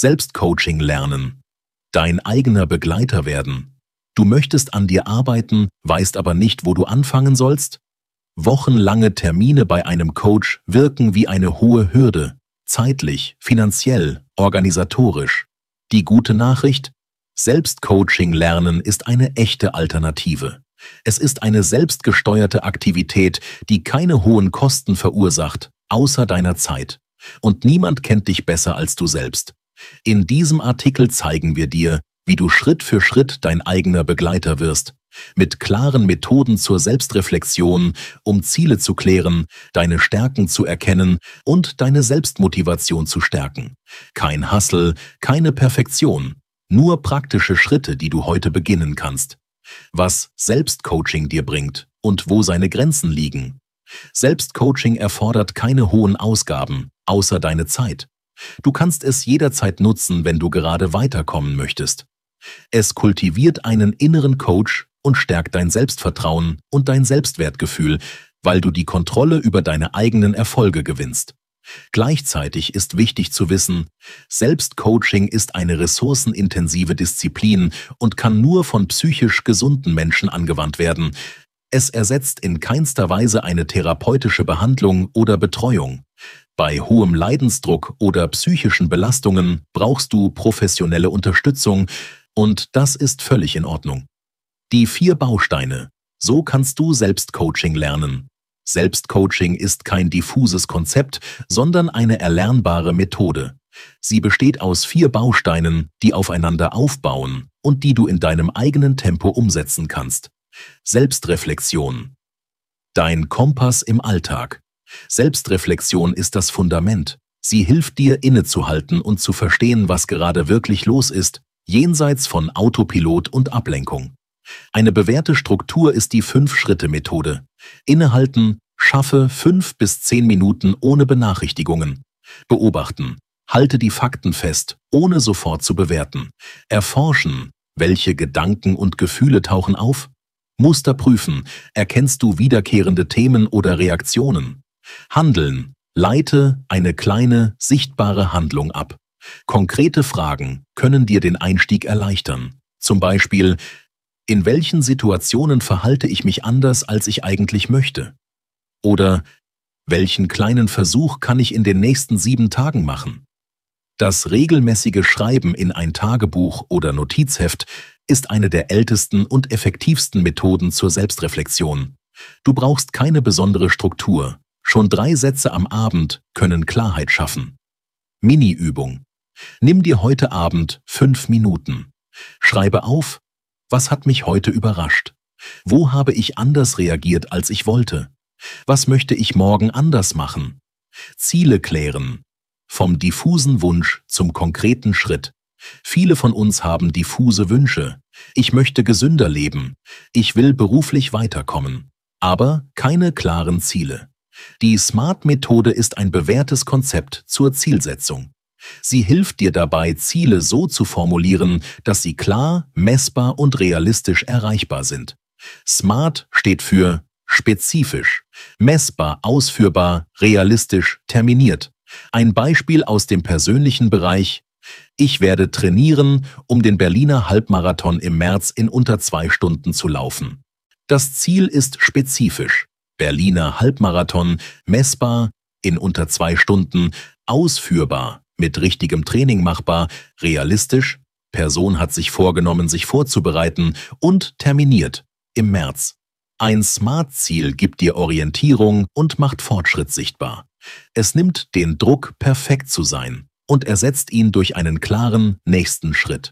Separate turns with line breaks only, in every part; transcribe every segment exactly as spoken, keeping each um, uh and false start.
Selbstcoaching lernen. Dein eigener Begleiter werden. Du möchtest an dir arbeiten, weißt aber nicht, wo du anfangen sollst? Wochenlange Termine bei einem Coach wirken wie eine hohe Hürde. Zeitlich, finanziell, organisatorisch. Die gute Nachricht? Selbstcoaching lernen ist eine echte Alternative. Es ist eine selbstgesteuerte Aktivität, die keine hohen Kosten verursacht, außer deiner Zeit. Und niemand kennt dich besser als du selbst. In diesem Artikel zeigen wir dir, wie du Schritt für Schritt dein eigener Begleiter wirst, mit klaren Methoden zur Selbstreflexion, um Ziele zu klären, deine Stärken zu erkennen und deine Selbstmotivation zu stärken. Kein Hustle, keine Perfektion, nur praktische Schritte, die du heute beginnen kannst. Was Selbstcoaching dir bringt und wo seine Grenzen liegen. Selbstcoaching erfordert keine hohen Ausgaben, außer deine Zeit. Du kannst es jederzeit nutzen, wenn du gerade weiterkommen möchtest. Es kultiviert einen inneren Coach und stärkt dein Selbstvertrauen und dein Selbstwertgefühl, weil du die Kontrolle über deine eigenen Erfolge gewinnst. Gleichzeitig ist wichtig zu wissen, Selbstcoaching ist eine ressourcenintensive Disziplin und kann nur von psychisch gesunden Menschen angewandt werden. Es ersetzt in keinster Weise eine therapeutische Behandlung oder Betreuung. Bei hohem Leidensdruck oder psychischen Belastungen brauchst du professionelle Unterstützung und das ist völlig in Ordnung. Die vier Bausteine. So kannst du Selbstcoaching lernen. Selbstcoaching ist kein diffuses Konzept, sondern eine erlernbare Methode. Sie besteht aus vier Bausteinen, die aufeinander aufbauen und die du in deinem eigenen Tempo umsetzen kannst. Selbstreflexion. Dein Kompass im Alltag. Selbstreflexion ist das Fundament. Sie hilft dir, innezuhalten und zu verstehen, was gerade wirklich los ist, jenseits von Autopilot und Ablenkung. Eine bewährte Struktur ist die Fünf-Schritte-Methode. Innehalten, schaffe fünf bis zehn Minuten ohne Benachrichtigungen. Beobachten, halte die Fakten fest, ohne sofort zu bewerten. Erforschen, welche Gedanken und Gefühle tauchen auf? Muster prüfen, erkennst du wiederkehrende Themen oder Reaktionen? Handeln, leite eine kleine, sichtbare Handlung ab. Konkrete Fragen können dir den Einstieg erleichtern. Zum Beispiel, in welchen Situationen verhalte ich mich anders, als ich eigentlich möchte? Oder, welchen kleinen Versuch kann ich in den nächsten sieben Tagen machen? Das regelmäßige Schreiben in ein Tagebuch oder Notizheft ist eine der ältesten und effektivsten Methoden zur Selbstreflexion. Du brauchst keine besondere Struktur. Schon drei Sätze am Abend können Klarheit schaffen. Mini-Übung. Nimm dir heute Abend fünf Minuten. Schreibe auf, was hat mich heute überrascht? Wo habe ich anders reagiert, als ich wollte? Was möchte ich morgen anders machen? Ziele klären. Vom diffusen Wunsch zum konkreten Schritt. Viele von uns haben diffuse Wünsche. Ich möchte gesünder leben. Ich will beruflich weiterkommen. Aber keine klaren Ziele. Die SMART-Methode ist ein bewährtes Konzept zur Zielsetzung. Sie hilft dir dabei, Ziele so zu formulieren, dass sie klar, messbar und realistisch erreichbar sind. SMART steht für spezifisch, messbar, ausführbar, realistisch, terminiert. Ein Beispiel aus dem persönlichen Bereich: Ich werde trainieren, um den Berliner Halbmarathon im März in unter zwei Stunden zu laufen. Das Ziel ist spezifisch. Berliner Halbmarathon, messbar, in unter zwei Stunden, ausführbar, mit richtigem Training machbar, realistisch, Person hat sich vorgenommen, sich vorzubereiten und terminiert, im März. Ein SMART-Ziel gibt dir Orientierung und macht Fortschritt sichtbar. Es nimmt den Druck, perfekt zu sein, und ersetzt ihn durch einen klaren nächsten Schritt.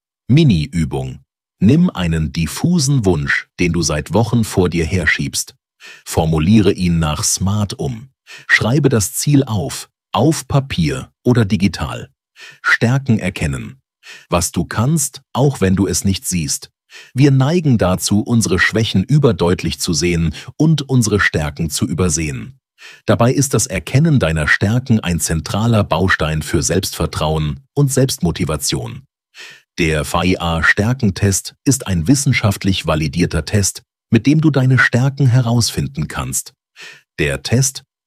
Mini-Übung. Nimm einen diffusen Wunsch, den du seit Wochen vor dir herschiebst. Formuliere ihn nach SMART um. Schreibe das Ziel auf, auf Papier oder digital. Stärken erkennen. Was du kannst, auch wenn du es nicht siehst. Wir neigen dazu, unsere Schwächen überdeutlich zu sehen und unsere Stärken zu übersehen. Dabei ist das Erkennen deiner Stärken ein zentraler Baustein für Selbstvertrauen und Selbstmotivation. Der V I A-Stärkentest ist ein wissenschaftlich validierter Test, mit dem du deine Stärken herausfinden kannst. Der Test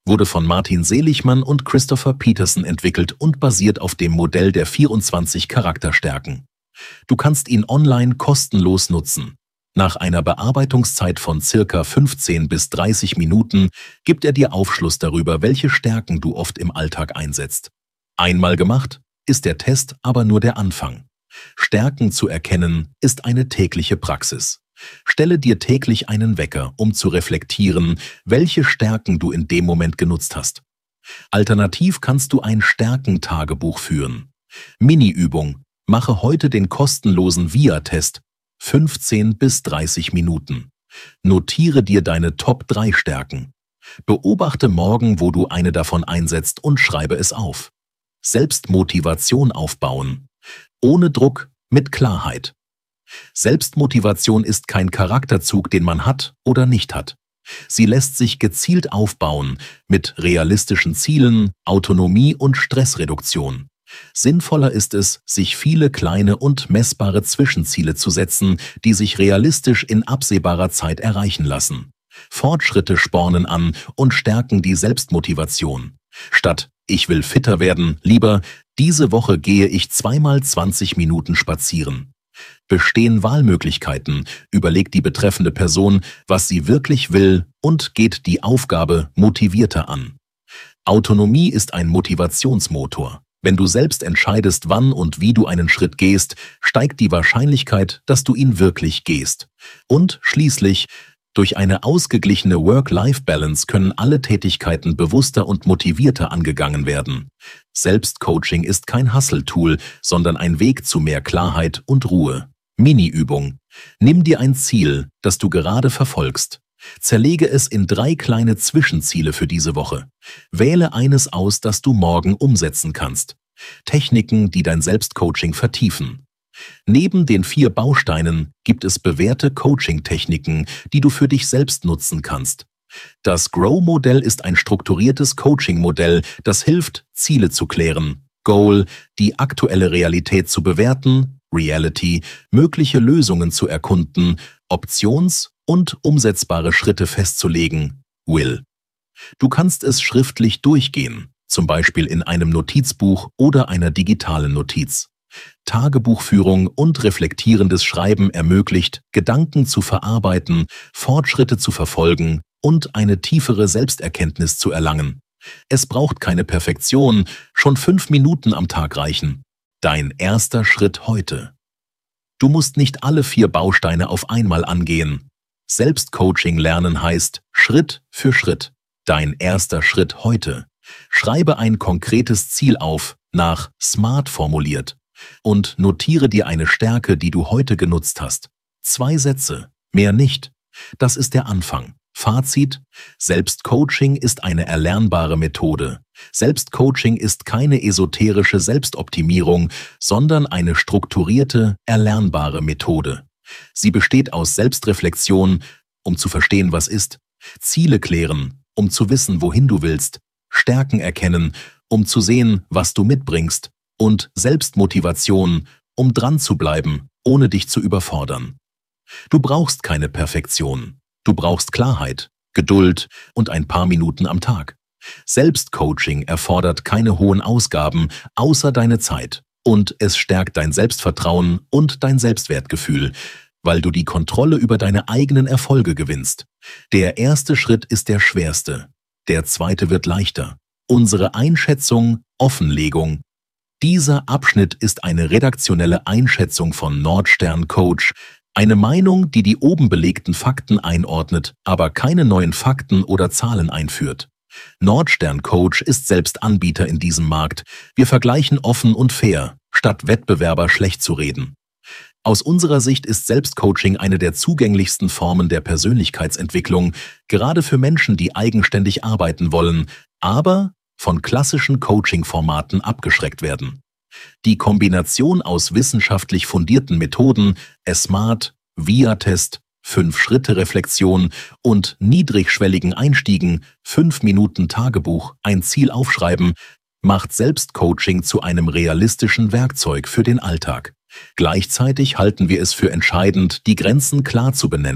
wurde von Martin Seligmann und Christopher Peterson entwickelt und basiert auf dem Modell der vierundzwanzig Charakterstärken. Du kannst ihn online kostenlos nutzen. Nach einer Bearbeitungszeit von circa fünfzehn bis dreißig Minuten gibt er dir Aufschluss darüber, welche Stärken du oft im Alltag einsetzt. Einmal gemacht, ist der Test aber nur der Anfang. Stärken zu erkennen ist eine tägliche Praxis. Stelle dir täglich einen Wecker, um zu reflektieren, welche Stärken du in dem Moment genutzt hast. Alternativ kannst du ein Stärkentagebuch führen. Mini-Übung: Mache heute den kostenlosen V I A-Test, fünfzehn bis dreißig Minuten. Notiere dir deine Top drei Stärken. Beobachte morgen, wo du eine davon einsetzt, und schreibe es auf. Selbstmotivation aufbauen. Ohne Druck, mit Klarheit. Selbstmotivation ist kein Charakterzug, den man hat oder nicht hat. Sie lässt sich gezielt aufbauen mit realistischen Zielen, Autonomie und Stressreduktion. Sinnvoller ist es, sich viele kleine und messbare Zwischenziele zu setzen, die sich realistisch in absehbarer Zeit erreichen lassen. Fortschritte spornen an und stärken die Selbstmotivation. Statt „Ich will fitter werden" lieber „Diese Woche gehe ich zweimal zwanzig Minuten spazieren". Bestehen Wahlmöglichkeiten, überlegt die betreffende Person, was sie wirklich will, und geht die Aufgabe motivierter an. Autonomie ist ein Motivationsmotor. Wenn du selbst entscheidest, wann und wie du einen Schritt gehst, steigt die Wahrscheinlichkeit, dass du ihn wirklich gehst. Und schließlich, durch eine ausgeglichene Work-Life-Balance können alle Tätigkeiten bewusster und motivierter angegangen werden. Selbstcoaching ist kein Hustle-Tool, sondern ein Weg zu mehr Klarheit und Ruhe. Mini-Übung: Nimm dir ein Ziel, das du gerade verfolgst. Zerlege es in drei kleine Zwischenziele für diese Woche. Wähle eines aus, das du morgen umsetzen kannst. Techniken, die dein Selbstcoaching vertiefen. Neben den vier Bausteinen gibt es bewährte Coaching-Techniken, die du für dich selbst nutzen kannst. Das Grow-Modell ist ein strukturiertes Coaching-Modell, das hilft, Ziele zu klären, Goal, die aktuelle Realität zu bewerten, Reality, mögliche Lösungen zu erkunden, Options- und umsetzbare Schritte festzulegen, Will. Du kannst es schriftlich durchgehen, zum Beispiel in einem Notizbuch oder einer digitalen Notiz. Tagebuchführung und reflektierendes Schreiben ermöglicht, Gedanken zu verarbeiten, Fortschritte zu verfolgen und eine tiefere Selbsterkenntnis zu erlangen. Es braucht keine Perfektion, schon fünf Minuten am Tag reichen. Dein erster Schritt heute. Du musst nicht alle vier Bausteine auf einmal angehen. Selbstcoaching lernen heißt Schritt für Schritt. Dein erster Schritt heute. Schreibe ein konkretes Ziel auf, nach SMART formuliert, und notiere dir eine Stärke, die du heute genutzt hast. Zwei Sätze, mehr nicht. Das ist der Anfang. Fazit: Selbstcoaching ist eine erlernbare Methode. Selbstcoaching ist keine esoterische Selbstoptimierung, sondern eine strukturierte, erlernbare Methode. Sie besteht aus Selbstreflexion, um zu verstehen, was ist, Ziele klären, um zu wissen, wohin du willst, Stärken erkennen, um zu sehen, was du mitbringst, und Selbstmotivation, um dran zu bleiben, ohne dich zu überfordern. Du brauchst keine Perfektion. Du brauchst Klarheit, Geduld und ein paar Minuten am Tag. Selbstcoaching erfordert keine hohen Ausgaben, außer deine Zeit. Und es stärkt dein Selbstvertrauen und dein Selbstwertgefühl, weil du die Kontrolle über deine eigenen Erfolge gewinnst. Der erste Schritt ist der schwerste. Der zweite wird leichter. Unsere Einschätzung, Offenlegung. Dieser Abschnitt ist eine redaktionelle Einschätzung von Nordstern Coach, eine Meinung, die die oben belegten Fakten einordnet, aber keine neuen Fakten oder Zahlen einführt. Nordstern Coach ist selbst Anbieter in diesem Markt. Wir vergleichen offen und fair, statt Wettbewerber schlecht zu reden. Aus unserer Sicht ist Selbstcoaching eine der zugänglichsten Formen der Persönlichkeitsentwicklung, gerade für Menschen, die eigenständig arbeiten wollen, aber von klassischen Coaching-Formaten abgeschreckt werden. Die Kombination aus wissenschaftlich fundierten Methoden, SMART, V I A-Test, fünf-Schritte-Reflexion und niedrigschwelligen Einstiegen, fünf Minuten Tagebuch, ein Ziel aufschreiben, macht Selbstcoaching zu einem realistischen Werkzeug für den Alltag. Gleichzeitig halten wir es für entscheidend, die Grenzen klar zu benennen.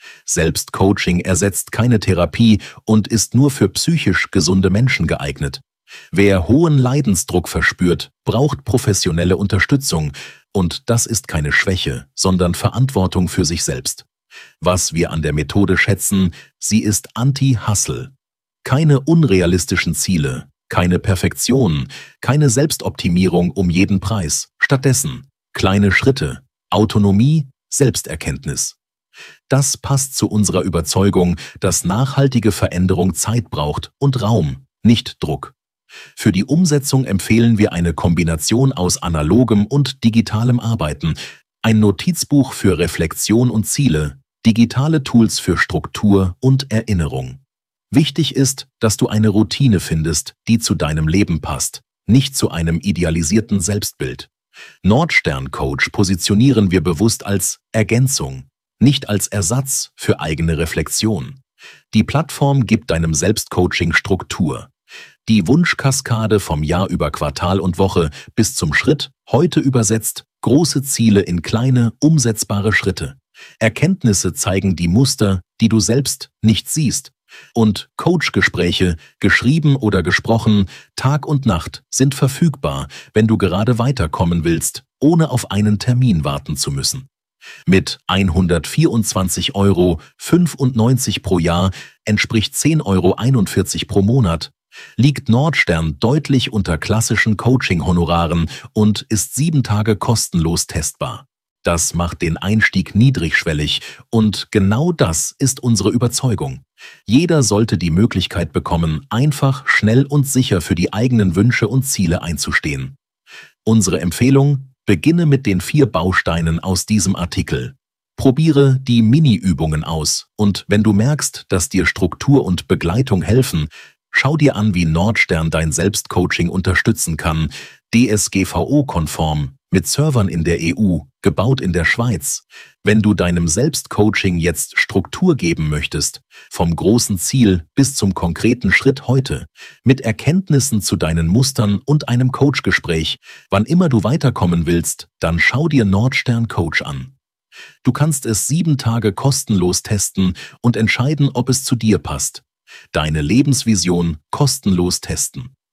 Selbstcoaching ersetzt keine Therapie und ist nur für psychisch gesunde Menschen geeignet. Wer hohen Leidensdruck verspürt, braucht professionelle Unterstützung, und das ist keine Schwäche, sondern Verantwortung für sich selbst. Was wir an der Methode schätzen, sie ist Anti-Hustle. Keine unrealistischen Ziele, keine Perfektion, keine Selbstoptimierung um jeden Preis. Stattdessen kleine Schritte, Autonomie, Selbsterkenntnis. Das passt zu unserer Überzeugung, dass nachhaltige Veränderung Zeit braucht und Raum, nicht Druck. Für die Umsetzung empfehlen wir eine Kombination aus analogem und digitalem Arbeiten, ein Notizbuch für Reflexion und Ziele, digitale Tools für Struktur und Erinnerung. Wichtig ist, dass du eine Routine findest, die zu deinem Leben passt, nicht zu einem idealisierten Selbstbild. Nordstern Coach positionieren wir bewusst als Ergänzung, nicht als Ersatz für eigene Reflexion. Die Plattform gibt deinem Selbstcoaching Struktur. Die Wunschkaskade vom Jahr über Quartal und Woche bis zum Schritt, heute übersetzt, große Ziele in kleine, umsetzbare Schritte. Erkenntnisse zeigen die Muster, die du selbst nicht siehst. Und Coachgespräche, geschrieben oder gesprochen, Tag und Nacht, sind verfügbar, wenn du gerade weiterkommen willst, ohne auf einen Termin warten zu müssen. Mit hundertvierundzwanzig Euro fünfundneunzig pro Jahr entspricht zehn Euro einundvierzig pro Monat, liegt Nordstern deutlich unter klassischen Coaching-Honoraren und ist sieben Tage kostenlos testbar. Das macht den Einstieg niedrigschwellig, und genau das ist unsere Überzeugung. Jeder sollte die Möglichkeit bekommen, einfach, schnell und sicher für die eigenen Wünsche und Ziele einzustehen. Unsere Empfehlung: Beginne mit den vier Bausteinen aus diesem Artikel. Probiere die Mini-Übungen aus, und wenn du merkst, dass dir Struktur und Begleitung helfen, schau dir an, wie Nordstern dein Selbstcoaching unterstützen kann, D S G V O-konform, mit Servern in der E U, gebaut in der Schweiz. Wenn du deinem Selbstcoaching jetzt Struktur geben möchtest, vom großen Ziel bis zum konkreten Schritt heute, mit Erkenntnissen zu deinen Mustern und einem Coachgespräch, wann immer du weiterkommen willst, dann schau dir Nordstern Coach an. Du kannst es sieben Tage kostenlos testen und entscheiden, ob es zu dir passt. Deine Lebensvision kostenlos testen.